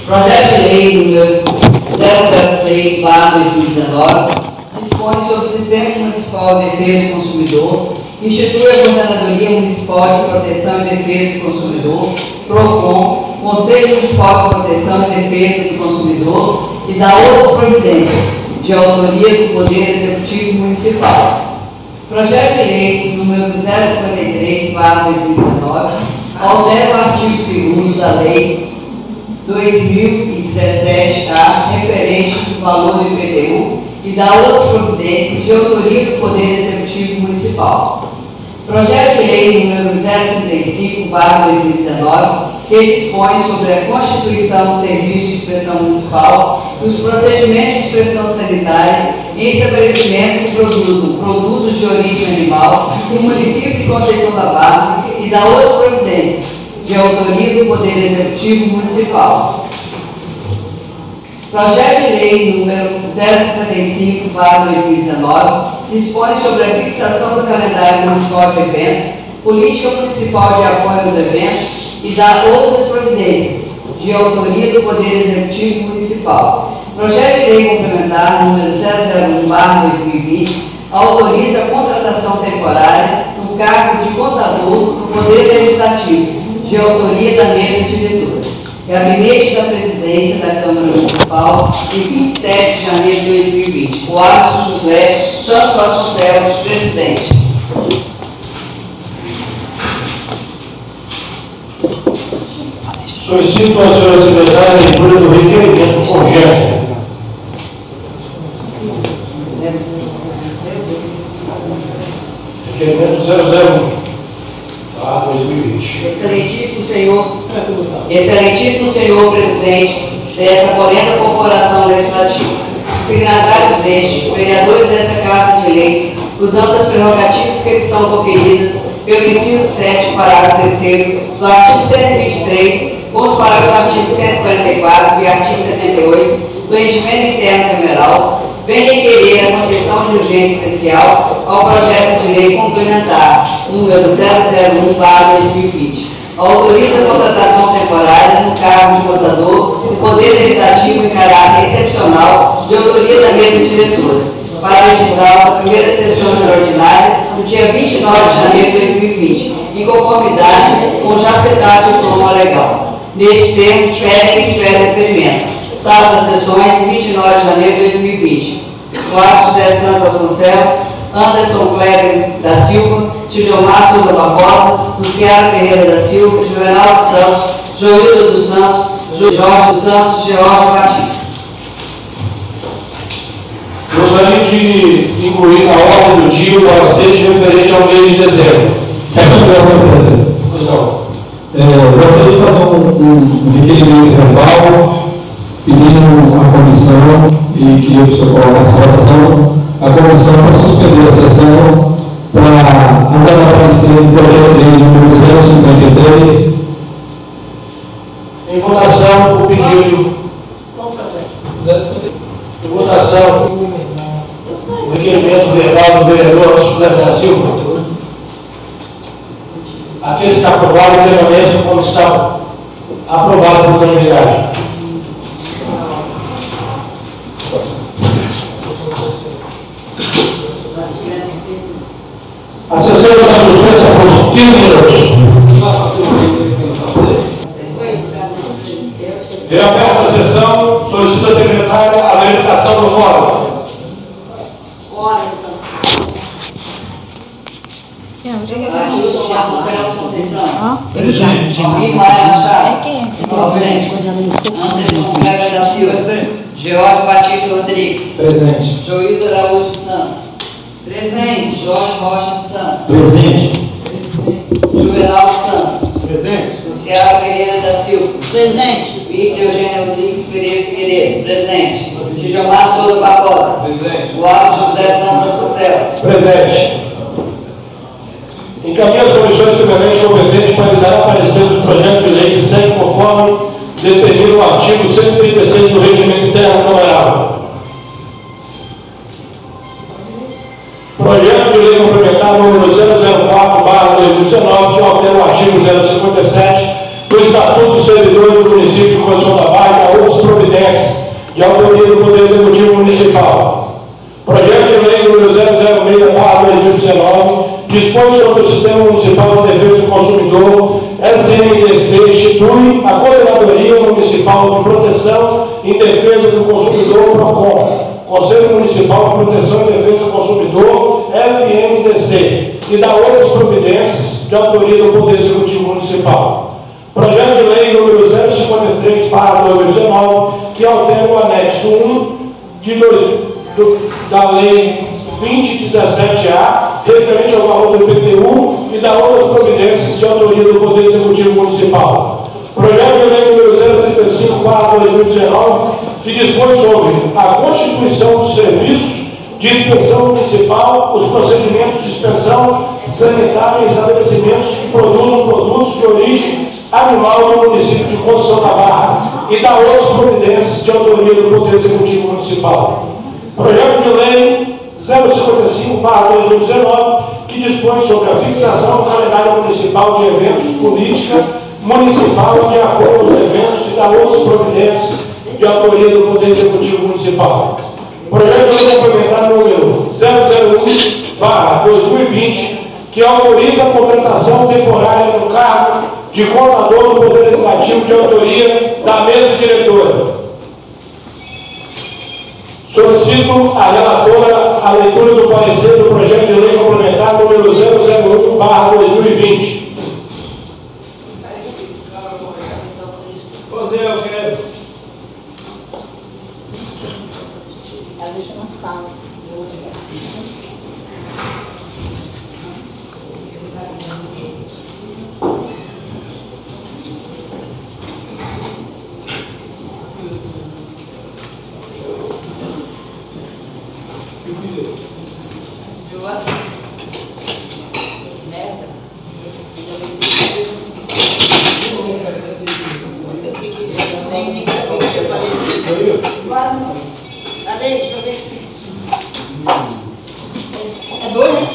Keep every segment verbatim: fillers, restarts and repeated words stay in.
Projeto de lei número zero zero seis barra dois mil e dezenove dispõe sobre o Sistema Municipal de Defesa do Consumidor, institui a Coordenadoria Municipal de Proteção e Defesa do Consumidor, PROCON, Conselho Municipal de Proteção e Defesa do Consumidor e dá outras providências de autoria do Poder Executivo Municipal. Projeto de lei número zero cinquenta e três barra dois mil e dezenove altera o artigo segundo da Lei dois mil e dezessete A, referente do valor do I P T U, e dá outras providências de autoria do Poder Executivo Municipal. Projeto de lei número zero trinta e cinco barra dois mil e dezenove, que dispõe sobre a constituição do Serviço de Inspeção Municipal e os procedimentos de inspeção sanitária em estabelecimentos que produzam produtos de origem animal no município de Conceição da Barra e dá outras providências de autoria do Poder Executivo Municipal. Projeto de lei número zero cinquenta e cinco barra dois mil e dezenove dispõe sobre a fixação do calendário municipal de eventos, política municipal de apoio aos eventos e dá outras providências de autoria do Poder Executivo Municipal. Projeto de lei complementar número zero zero um barra dois mil e vinte autoriza a contratação temporária no cargo de contador no Poder Legislativo, de autoria da mesa diretora. Gabinete da Presidência da Câmara Municipal, em vinte e sete de janeiro de dois mil e vinte. O Alisson José Santos Vasconcelos, presidente. Solicito à senhora secretária a leitura do requerimento com urgência. Requerimento zero zero um, tá? dois mil e vinte. Excelentíssimo senhor, excelentíssimo senhor presidente dessa polenta corporação legislativa, signatários deste, vereadores dessa Casa de Leis, usando as prerrogativas que lhes são conferidas pelo inciso sete, parágrafo terceiro do artigo cento e vinte e três, com os parágrafos do artigo cento e quarenta e quatro e artigo setenta e oito do Regimento Interno Cameral, vem requerer a concessão de urgência especial ao projeto de lei complementar número zero zero um barra dois mil e vinte. Autoriza a contratação temporária no cargo de contador do Poder Legislativo em caráter excepcional de autoria da mesa diretora, para o edital da primeira sessão extraordinária no dia vinte e nove de janeiro de dois mil e vinte, em conformidade com o já citado diploma legal. Neste termo, pede e espera requerimento. Sala das sessões, vinte e nove de janeiro de dois mil e vinte. Eduardo José Santos Vasconcelos, Anderson Kleber da Silva, Gildomar Souza Barbosa, Luciano Ferreira da Silva, Juvenal dos Santos, Joilda dos Santos, Jorge dos Santos, George Batista. Gostaria de incluir na ordem do dia o balancete referente ao mês de dezembro. É presidente. Pois não. Eu gostaria de fazer um, um requerimento verbal pedindo à comissão e que eu estou colocasse a votação, a comissão para suspender a sessão para as aprovações do projeto de lei número zero cinquenta e três. Em votação, o pedido. Em votação, o requerimento verbal do vereador Kleber da Silva. Aqueles que aprovaram permanecem como estão. Aprovado por unanimidade. A sessão está suspensa por quinze minutos. Reaberta a sessão, solicita a secretária a verificação do quórum. Adilson Vasconcelos Conceição. Presente. Maia Machado. Quem é? Presente. Anderson Kleber da Silva. Presente. George Batista Rodrigues. Presente. Joildo Araújo dos Santos. Presente. Jorge Rocha dos Santos. Presente. Juvenal dos Santos. Presente. Luciano Ferreira da Silva. Presente. Vítor Eugênio Rodrigues Pereira Figueiredo. Presente. Gildomar Souza Barbosa. Presente. O Alisson José Santos Vasconcelos. Presente. Encaminha as comissões permanentes competentes para realizar aparecer os projetos de lei que seguem conforme determina o artigo cento e trinta e seis do Regimento Interno Cameral. Projeto de lei complementar número zero zero quatro barra dois mil e dezenove, que altera o artigo zero cinquenta e sete do Estatuto dos Servidores do Município de Conceição da Barra, de autoria do Poder Executivo Municipal. Projeto de Lei número zero zero seis barra dois mil e dezenove dispõe sobre o Sistema Municipal de Defesa do Consumidor, S M D C, institui a Coordenadoria Municipal de Proteção e Defesa do Consumidor, PROCON, Conselho Municipal de Proteção e Defesa do Consumidor, F M D C, e da outras providências de autoria do Poder Executivo Municipal. Projeto de Lei número zero cinquenta e três barra dois mil e dezenove, que altera o anexo um de dois, do, da Lei vinte dezessete A, referente ao valor do I P T U e da outras providências de autoria do Poder Executivo Municipal. Projeto de Lei número zero trinta e cinco barra dois mil e dezenove, que dispõe sobre a constituição dos serviços de inspeção municipal, os procedimentos de inspeção sanitária em estabelecimentos que produzam produtos de origem animal do município de Conceição da Barra e da outras providências de autoria do Poder Executivo Municipal. Projeto de Lei zero cinquenta e cinco barra dois mil e dezenove, que dispõe sobre a fixação do calendário municipal de eventos, política municipal de acordo aos eventos e da outras providências de autoria do Poder Executivo Municipal. Projeto de Lei Complementar número zero zero um barra dois mil e vinte, que autoriza a contratação temporária no cargo de contador do Poder Legislativo de autoria da mesa diretora. Solicito à relatora a leitura do parecer do projeto de lei complementar número zero zero um barra dois mil e vinte. José, eu quero. Ela deixa na sala. Merda. Nem, nem sabia que tinha aparecido. Cadê? Deixa eu ver aqui. É dois, né?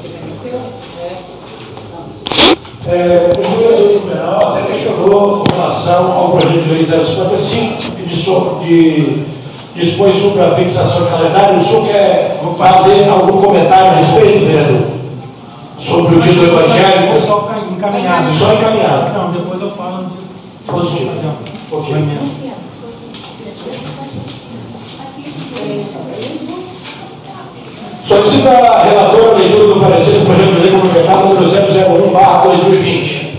É, o vereador Tribunal até questionou com relação ao projeto de lei zero cinquenta e cinco, que dispõe de, dispõe sobre a fixação de calendário. O senhor quer fazer algum comentário a respeito, vereador? Sobre o título evangélico? Só encaminhado. Só encaminhado. Então, depois eu falo de Positivo. fazer um Ok. encaminhamento. Solicita a relatora a leitura do parecer do projeto de lei complementar número zero zero um barra dois mil e vinte.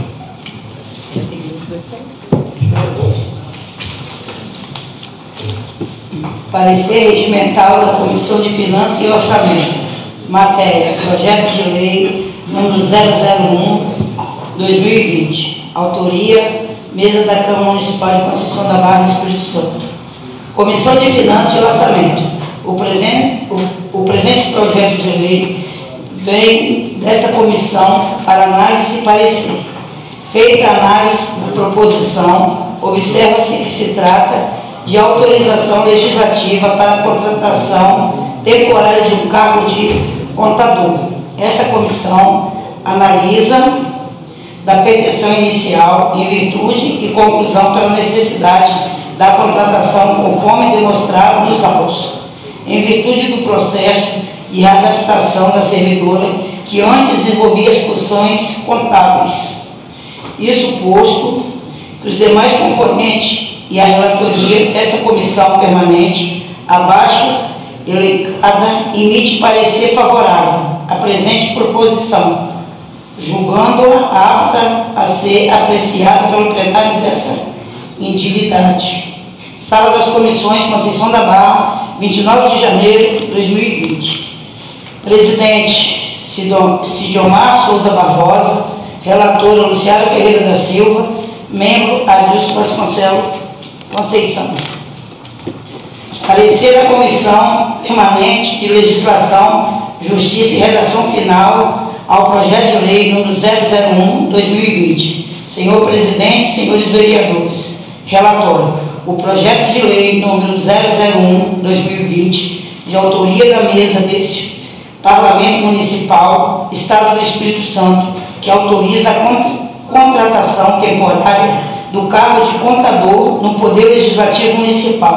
Parecer regimental da Comissão de Finanças e Orçamento. Matéria: Projeto de Lei número zero zero um dois mil e vinte. Autoria: Mesa da Câmara Municipal de Conceição da Barra, Espírito Santo. Comissão de Finanças e Orçamento. O presente, o, o presente projeto de lei vem desta comissão para análise e parecer. Feita a análise da proposição, observa-se que se trata de autorização legislativa para a contratação temporária de um cargo de contador. Esta comissão analisa da petição inicial em virtude e conclusão pela necessidade da contratação conforme demonstrado nos autos, em virtude do processo de readaptação da servidora que antes desenvolvia as funções contábeis. Isso posto que os demais componentes e a relatoria desta comissão permanente, abaixo elencada, emite parecer favorável à presente proposição, julgando-a apta a ser apreciada pelo plenário dessa indignidade. Sala das Comissões, Conceição da Barra, vinte e nove de janeiro de dois mil e vinte. Presidente Sidomar Souza Barbosa, relatora Luciana Ferreira da Silva, membro Adilson Vasconcelos Conceição. Parecer da Comissão Permanente de Legislação, Justiça e Redação Final ao projeto de lei número zero zero um dois mil e vinte. Senhor Presidente, senhores vereadores, relatório. O projeto de lei número zero zero um dois mil e vinte, de autoria da mesa desse Parlamento Municipal, Estado do Espírito Santo, que autoriza a contra, contratação temporária do cargo de contador no Poder Legislativo Municipal,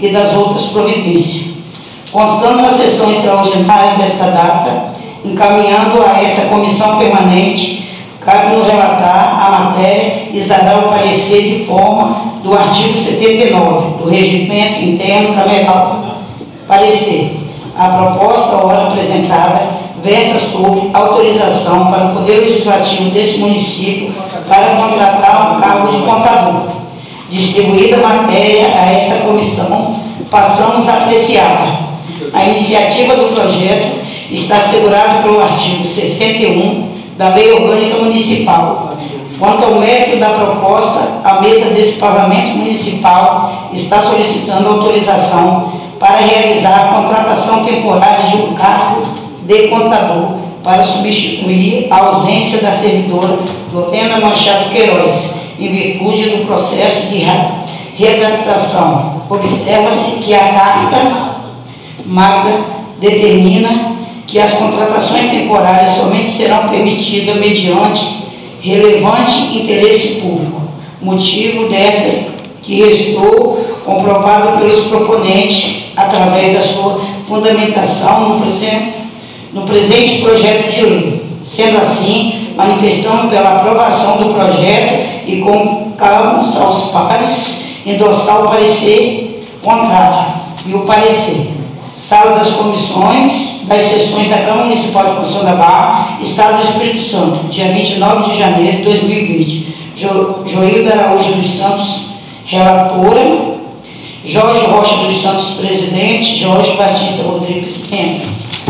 e das outras providências. Constando na sessão extraordinária desta data, encaminhando a essa comissão permanente, cabe no relatar a matéria e dar o parecer de forma do artigo setenta e nove do Regimento Interno Cameral. Parecer. A proposta, ora apresentada, versa sobre autorização para o Poder Legislativo desse município para contratar um cargo de contador. Distribuída a matéria a essa comissão, passamos a apreciá-la. A iniciativa do projeto está assegurada pelo artigo sessenta e um da Lei Orgânica Municipal. Quanto ao mérito da proposta, a mesa desse Parlamento Municipal está solicitando autorização para realizar a contratação temporária de um cargo de contador para substituir a ausência da servidora Lorena Machado Queiroz, em virtude do processo de readaptação. Observa-se que a Carta Magna determina que as contratações temporárias somente serão permitidas mediante relevante interesse público, motivo desta que restou comprovado pelos proponentes através da sua fundamentação no presente, no presente projeto de lei. Sendo assim, manifestamos pela aprovação do projeto e concavos aos pares endossar o parecer contrário e o parecer. Sala das Comissões das Sessões da Câmara Municipal de Conceição da Barra, Estado do Espírito Santo, dia vinte e nove de janeiro de dois mil e vinte. Jo, Joilda Araújo dos Santos, relatora. Jorge Rocha dos Santos, presidente. Jorge Batista Rodrigues, membro.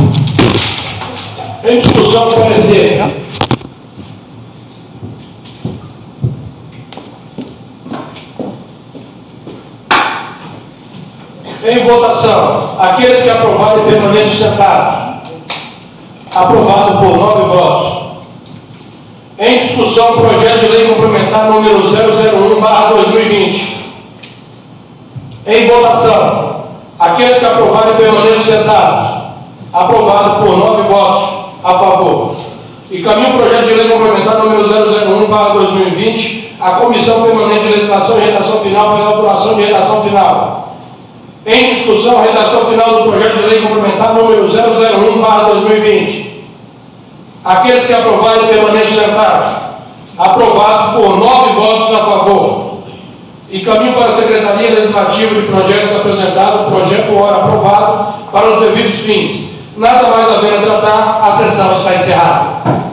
Em discussão, o parecer. Em votação, aqueles que aprovaram permaneçam sentados. Aprovado por nove votos. Em discussão, o projeto de lei complementar número zero zero um barra dois mil e vinte. Em votação, aqueles que aprovaram permaneçam sentados. Aprovado por nove votos a favor. E caminha o projeto de lei complementar número zero zero um barra dois mil e vinte à Comissão Permanente de Legislação e Redação Final para a elaboração de redação final. Em discussão, a redação final do projeto de lei complementar número zero zero um barra dois mil e vinte. Aqueles que aprovarem permaneçam sentados. Aprovado por nove votos a favor. E caminho para a Secretaria Legislativa de Projetos apresentado, projeto ora aprovado para os devidos fins. Nada mais havendo a tratar, a sessão está encerrada.